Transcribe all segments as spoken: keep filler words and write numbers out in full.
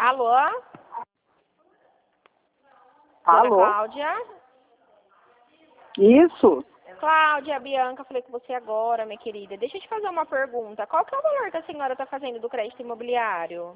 Alô? Dona Alô? Cláudia? Isso? Cláudia, Bianca, falei com você agora, minha querida. Deixa eu te fazer uma pergunta. Qual que é o valor que a senhora está fazendo do crédito imobiliário?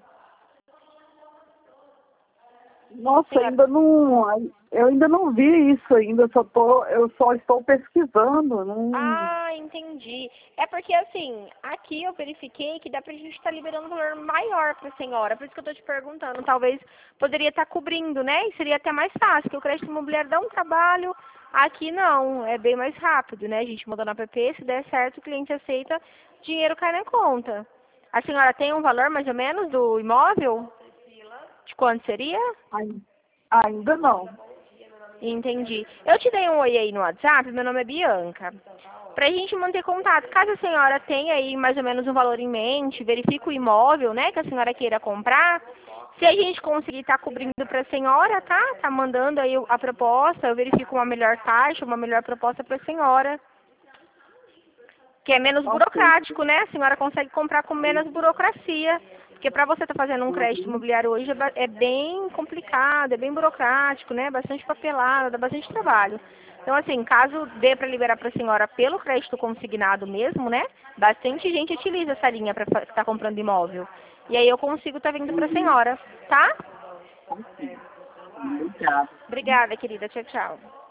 Nossa, Senhora... ainda não. Eu ainda não vi isso ainda, só tô, eu só estou pesquisando. Não... Ah, entendi. É porque, assim, aqui eu verifiquei que dá pra gente estar liberando um valor maior pra senhora. Por isso que eu tô te perguntando. Talvez poderia estar cobrindo, né? E seria até mais fácil, porque o crédito imobiliário dá um trabalho. Aqui não, é bem mais rápido, né? A gente manda no app, se der certo, o cliente aceita, dinheiro cai na conta. A senhora tem um valor, mais ou menos, do imóvel? De quanto seria? ai- Ainda não. Entendi. Eu te dei um oi aí no WhatsApp, meu nome é Bianca. Pra gente manter contato, caso a senhora tenha aí mais ou menos um valor em mente, verifique o imóvel, né, que a senhora queira comprar. Se a gente conseguir estar cobrindo pra senhora, tá? Tá mandando aí a proposta, eu verifico uma melhor taxa, uma melhor proposta pra senhora. Que é menos Ok. burocrático, né? A senhora consegue comprar com menos burocracia. Porque para você estar fazendo um crédito Uhum. imobiliário hoje é ba- é bem complicado, é bem burocrático, né? Bastante papelada, dá bastante trabalho. Então, assim, caso dê para liberar para a senhora pelo crédito consignado mesmo, né? Bastante gente utiliza essa linha para estar comprando imóvel. E aí eu consigo estar vindo para a Uhum. senhora, tá? Ok. Obrigada. Obrigada, querida. Tchau, tchau.